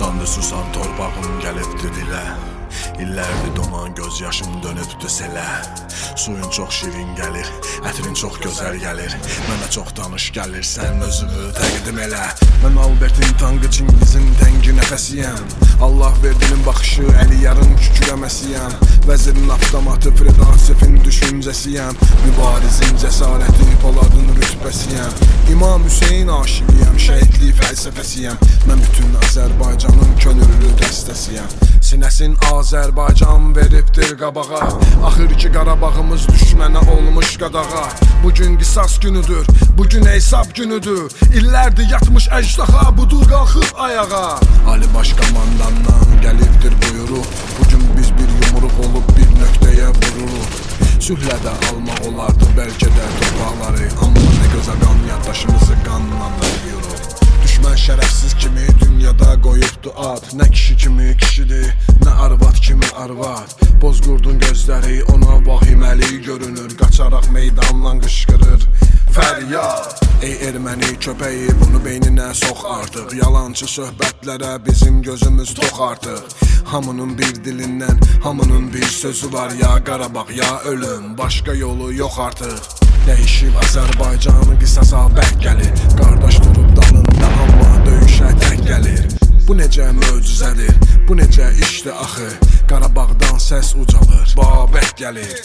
çoxdandır susan torpağım gəlibdir dilə. İllərdir donan göz yaşım dönübdür selə. Suyun çox şirin gəlir, ətrin çox gözəl gəlir. Mənə çox danış gəlir, sən özünü təqdim elə. Mən Albertin Tanqı Çingizin təngi nəfəsiyəm. Allah verdinin baxışı, əli yarın kükrəməsiyəm. Vəzirin avtomatı, Fredansifin düşüncəsiyəm. Mübarizin cəsarəti, Poladın rütbəsiyəm. İmam Hüseyin aşiqiyəm, şəhidlik fəlsəfəsiyəm. Mən bütün Azərbaycanın könüllü dəstəsiyəm. Sinəsin Azərbaycan veribdir qabağa. Axır ki Qarabağımız düşmənə olmuş qadağa. Bugün qisas günüdür, bugün hesab günüdür. İllərdir yatmış əcdaha, budur qalxıb ayağa. Ali Baş Komandandan gəlibdir buyruq. Bugün biz bir yumruq olub bir nöqtəyə vururuq. Sülhlə də almaq olardı bəlkə də torpaqları. Amma nə gözəl qan yaddaşımızı qanla veriyoruz. Düşmən şərəfsiz kimi dünyada qoyubdu ad. Nə kişi kimi kişidir, nə arvad kimi arvad. Bozqurdun gözləri ona vahiməli görünür. Qaçaraq meydandan qışqırır fəryad. Ey erməni köpəyi, bunu beyninə sox artıq. Yalancı söhbətlərə bizim gözümüz tox artıq. Hamının bir dilindən, hamının bir sözü var. Ya Qarabağ, ya ölüm, başqa yolu yox artıq. Dəyişib Azərbaycanı qisasa bərk gəlir. Qardaş durub dalında, amma döyüşə tək gəlir. Bu necə möcüzədir, bu necə işdir axı. Qarabağdan səs ucalır, Babək gəlir.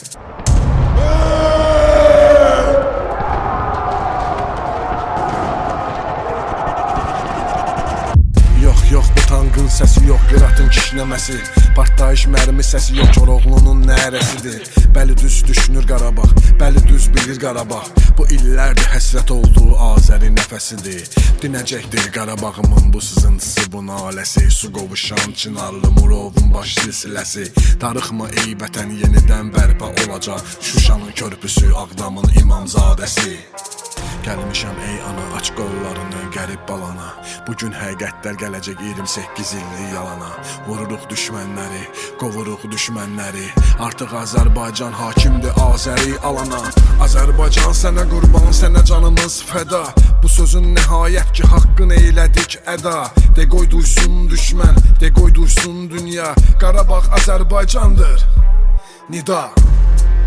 Yox, bu tankın səsi yox, qıratın kişnəməsi. Partlayış mərmi səsi yox, Koroğlunun nərəsidir. Bəli düz düşünür Qarabağ, bəli düz bilir Qarabağ. Bu illərdir həsrət olduğu Azəri nəfəsidir. Dinəcəkdir Qarabağımın bu sızıntısı, bu naləsi. Su qovuşan Çınarlı Murovun baş silsiləsi. Darıxma ey vətən, yenidən bərpa olacaq. Şuşanın körpüsü, Ağdamın İmamzadəsi. Gəlmişəm ey ana, aç qollarını qərib balana. Bugün həqiqətlər gələcək 28 illik yalana. Vururuq düşmənləri, qovuruq düşmənləri. Artıq Azərbaycan hakimdir Azəri alana. Azərbaycan sənə qurban, sənə canımız fəda. Bu sözün nəhayət ki haqqın eylədik əda. De qoy duysun düşmən, de qoy duysun dünya. Qarabağ Azərbaycandır, nida.